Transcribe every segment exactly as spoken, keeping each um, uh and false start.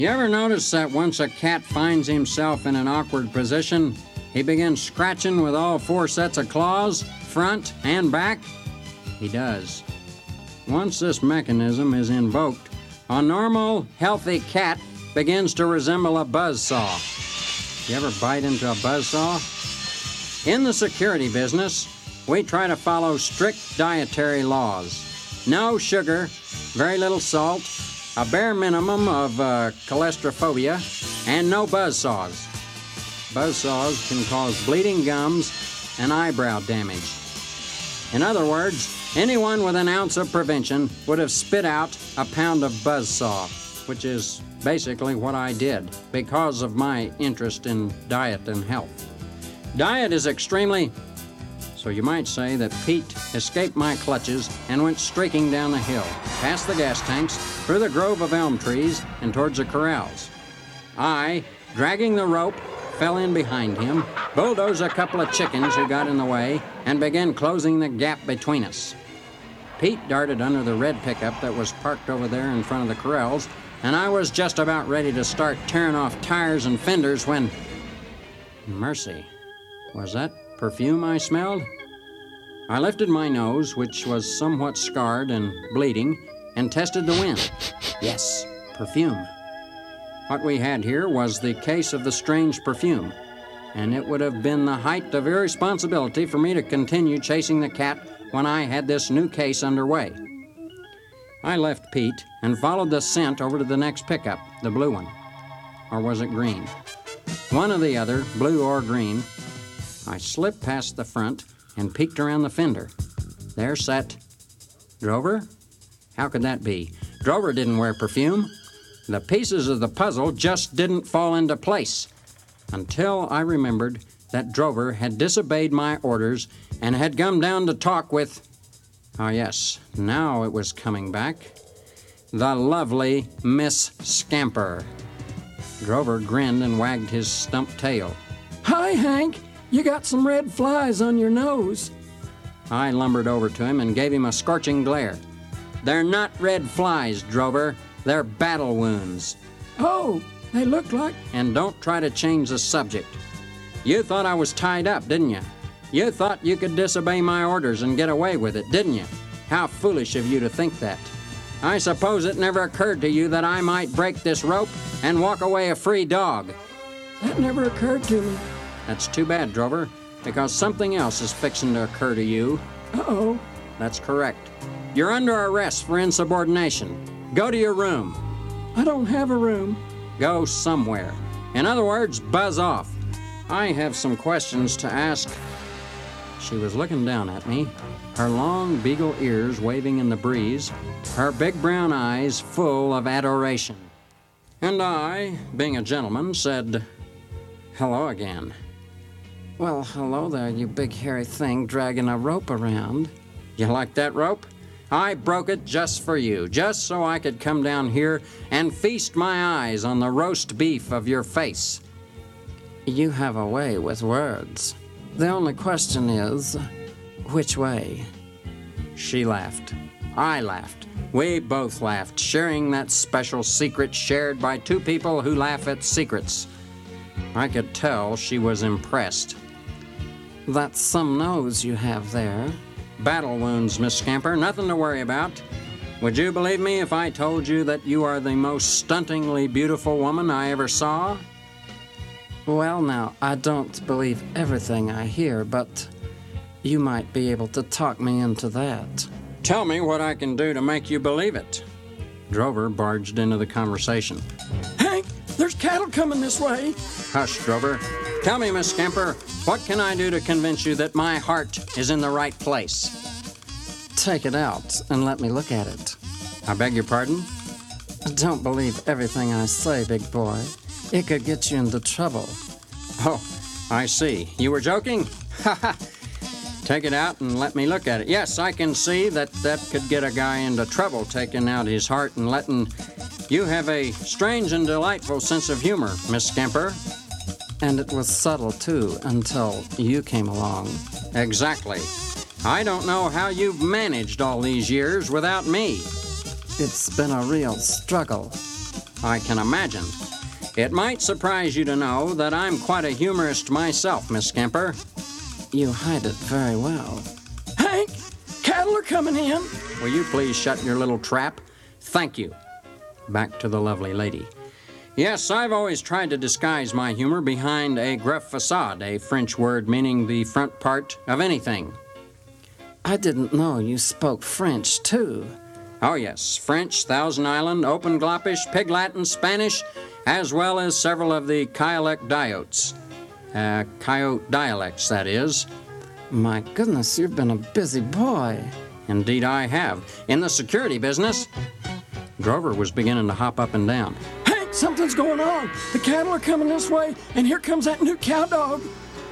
You ever notice that once a cat finds himself in an awkward position, he begins scratching with all four sets of claws, front and back? He does. Once this mechanism is invoked, a normal, healthy cat begins to resemble a buzzsaw. You ever bite into a buzzsaw? In the security business, we try to follow strict dietary laws. No sugar, very little salt, a bare minimum of uh, cholesterol, and no buzzsaws. Buzzsaws can cause bleeding gums and eyebrow damage. In other words, anyone with an ounce of prevention would have spit out a pound of buzzsaw, which is basically what I did because of my interest in diet and health. Diet is extremely... So you might say that Pete escaped my clutches and went streaking down the hill, past the gas tanks, through the grove of elm trees, and towards the corrals. I, dragging the rope, fell in behind him, bulldozed a couple of chickens who got in the way, and began closing the gap between us. Pete darted under the red pickup that was parked over there in front of the corrals, and I was just about ready to start tearing off tires and fenders when... Mercy, was that perfume I smelled? I lifted my nose, which was somewhat scarred and bleeding, and tested the wind. Yes, perfume. What we had here was the case of the strange perfume, and it would have been the height of irresponsibility for me to continue chasing the cat when I had this new case underway. I left Pete and followed the scent over to the next pickup, the blue one. Or was it green? One or the other, blue or green. I slipped past the front and peeked around the fender. There sat Drover? How could that be? Drover didn't wear perfume. The pieces of the puzzle just didn't fall into place until I remembered that Drover had disobeyed my orders and had come down to talk with... Ah, yes, now it was coming back. The lovely Miss Scamper. Drover grinned and wagged his stump tail. Hi, Hank. You got some red flies on your nose. I lumbered over to him and gave him a scorching glare. They're not red flies, Drover. They're battle wounds. Oh, they look like... And don't try to change the subject. You thought I was tied up, didn't you? You thought you could disobey my orders and get away with it, didn't you? How foolish of you to think that. I suppose it never occurred to you that I might break this rope and walk away a free dog. That never occurred to me. That's too bad, Drover, because something else is fixing to occur to you. Uh-oh. That's correct. You're under arrest for insubordination. Go to your room. I don't have a room. Go somewhere. In other words, buzz off. I have some questions to ask. She was looking down at me, her long beagle ears waving in the breeze, her big brown eyes full of adoration. And I, being a gentleman, said, hello again. Well, hello there, you big hairy thing dragging a rope around. You like that rope? I broke it just for you, just so I could come down here and feast my eyes on the roast beef of your face. You have a way with words. The only question is, which way? She laughed. I laughed. We both laughed, sharing that special secret shared by two people who laugh at secrets. I could tell she was impressed. That's some nose you have there. Battle wounds, Miss Scamper, nothing to worry about. Would you believe me if I told you that you are the most stuntingly beautiful woman I ever saw? Well, now, I don't believe everything I hear, but you might be able to talk me into that. Tell me what I can do to make you believe it. Drover barged into the conversation. Hank, there's cattle coming this way. Hush, Drover. Tell me, Miss Scamper, what can I do to convince you that my heart is in the right place? Take it out and let me look at it. I beg your pardon? Don't believe everything I say, big boy. It could get you into trouble. Oh, I see. You were joking? Ha ha. Take it out and let me look at it. Yes, I can see that that could get a guy into trouble, taking out his heart and letting... You have a strange and delightful sense of humor, Miss Scamper. And it was subtle, too, until you came along. Exactly. I don't know how you've managed all these years without me. It's been a real struggle. I can imagine. It might surprise you to know that I'm quite a humorist myself, Miss Scamper. You hide it very well. Hank, cattle are coming in. Will you please shut your little trap? Thank you. Back to the lovely lady. Yes, I've always tried to disguise my humor behind a gruff facade, a French word meaning the front part of anything. I didn't know you spoke French, too. Oh, yes, French, Thousand Island, Open Gloppish, Pig Latin, Spanish, as well as several of the Kiolek diotes. Uh, Coyote dialects, that is. My goodness, you've been a busy boy. Indeed I have. In the security business. Drover was beginning to hop up and down. Hank, something's going on. The cattle are coming this way, and here comes that new cow dog.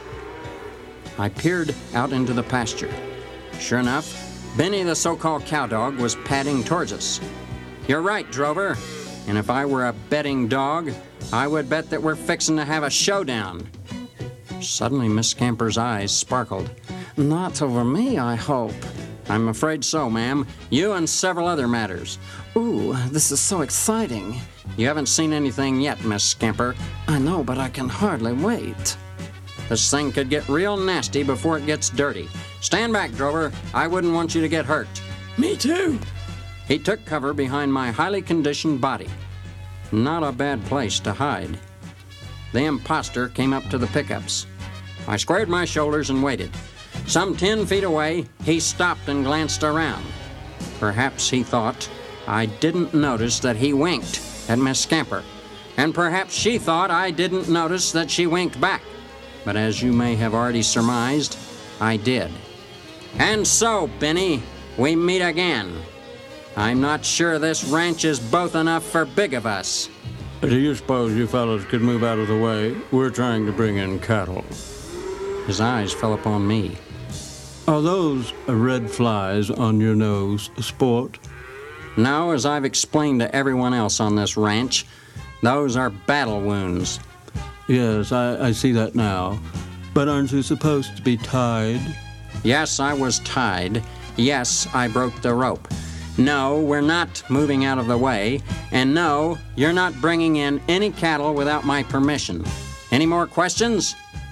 I peered out into the pasture. Sure enough, Benny the so-called cow dog was padding towards us. You're right, Drover. And if I were a betting dog, I would bet that we're fixing to have a showdown. Suddenly, Miss Scamper's eyes sparkled. Not over me, I hope. I'm afraid so, ma'am. You and several other matters. Ooh, this is so exciting. You haven't seen anything yet, Miss Scamper. I know, but I can hardly wait. This thing could get real nasty before it gets dirty. Stand back, Drover. I wouldn't want you to get hurt. Me too. He took cover behind my highly conditioned body. Not a bad place to hide. The imposter came up to the pickups. I squared my shoulders and waited. Some ten feet away, he stopped and glanced around. Perhaps he thought I didn't notice that he winked at Miss Scamper. And perhaps she thought I didn't notice that she winked back. But as you may have already surmised, I did. And so, Benny, we meet again. I'm not sure this ranch is both enough for big of us. Do you suppose you fellows could move out of the way? We're trying to bring in cattle. His eyes fell upon me. Are those red flies on your nose sport? No, as I've explained to everyone else on this ranch, those are battle wounds. Yes, I, I see that now. But aren't you supposed to be tied? Yes, I was tied. Yes, I broke the rope. No, we're not moving out of the way. And no, you're not bringing in any cattle without my permission. Any more questions?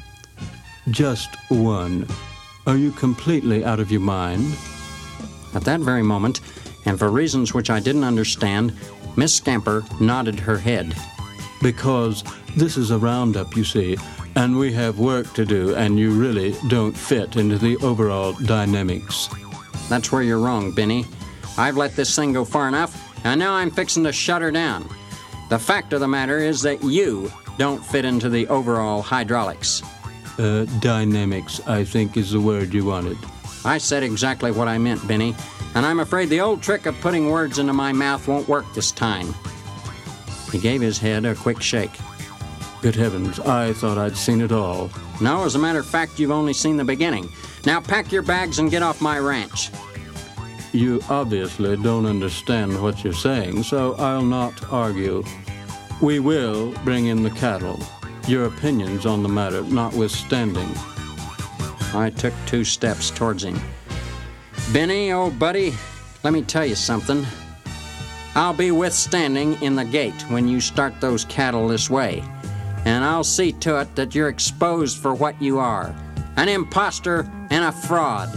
Just one. Are you completely out of your mind? At that very moment, and for reasons which I didn't understand, Miss Scamper nodded her head. Because this is a roundup, you see, and we have work to do, and you really don't fit into the overall dynamics. That's where you're wrong, Benny. I've let this thing go far enough, and now I'm fixing to shut her down. The fact of the matter is that you don't fit into the overall hydraulics. Uh, dynamics, I think, is the word you wanted. I said exactly what I meant, Benny, and I'm afraid the old trick of putting words into my mouth won't work this time. He gave his head a quick shake. Good heavens, I thought I'd seen it all. No, as a matter of fact, you've only seen the beginning. Now pack your bags and get off my ranch. You obviously don't understand what you're saying, so I'll not argue. We will bring in the cattle, your opinions on the matter notwithstanding. I took two steps towards him. Benny, old buddy, let me tell you something. I'll be withstanding in the gate when you start those cattle this way, and I'll see to it that you're exposed for what you are, an imposter and a fraud.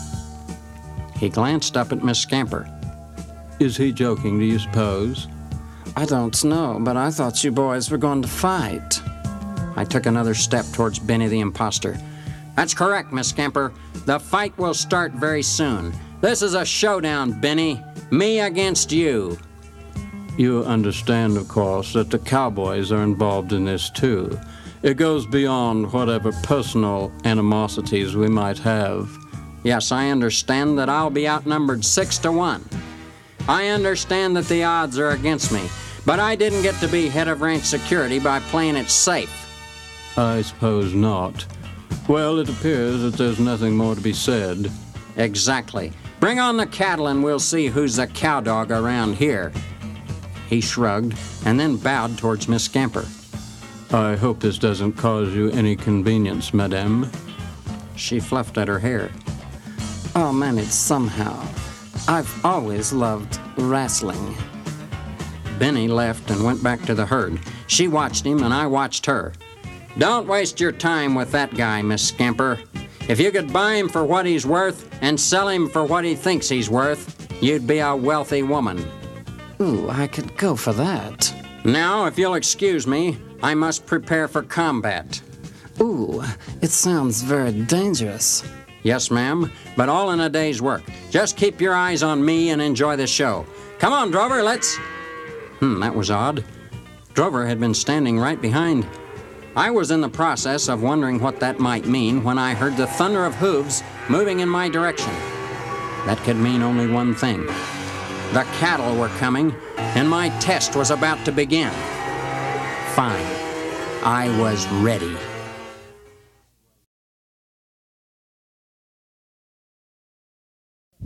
He glanced up at Miss Scamper. Is he joking, do you suppose? I don't know, but I thought you boys were going to fight. I took another step towards Benny the imposter. That's correct, Miss Scamper. The fight will start very soon. This is a showdown, Benny. Me against you. You understand, of course, that the cowboys are involved in this, too. It goes beyond whatever personal animosities we might have. Yes, I understand that I'll be outnumbered six to one. I understand that the odds are against me, but I didn't get to be head of ranch security by playing it safe. I suppose not. Well, it appears that there's nothing more to be said. Exactly. Bring on the cattle and we'll see who's the cowdog around here. He shrugged and then bowed towards Miss Scamper. I hope this doesn't cause you any convenience, madame. She fluffed at her hair. Oh, managed somehow. I've always loved wrestling. Benny left and went back to the herd. She watched him, and I watched her. Don't waste your time with that guy, Miss Scamper. If you could buy him for what he's worth and sell him for what he thinks he's worth, you'd be a wealthy woman. Ooh, I could go for that. Now, if you'll excuse me, I must prepare for combat. Ooh, it sounds very dangerous. Yes, ma'am, but all in a day's work. Just keep your eyes on me and enjoy the show. Come on, Drover, let's... Hmm, that was odd. Drover had been standing right behind. I was in the process of wondering what that might mean when I heard the thunder of hooves moving in my direction. That could mean only one thing. The cattle were coming, and my test was about to begin. Fine. I was ready.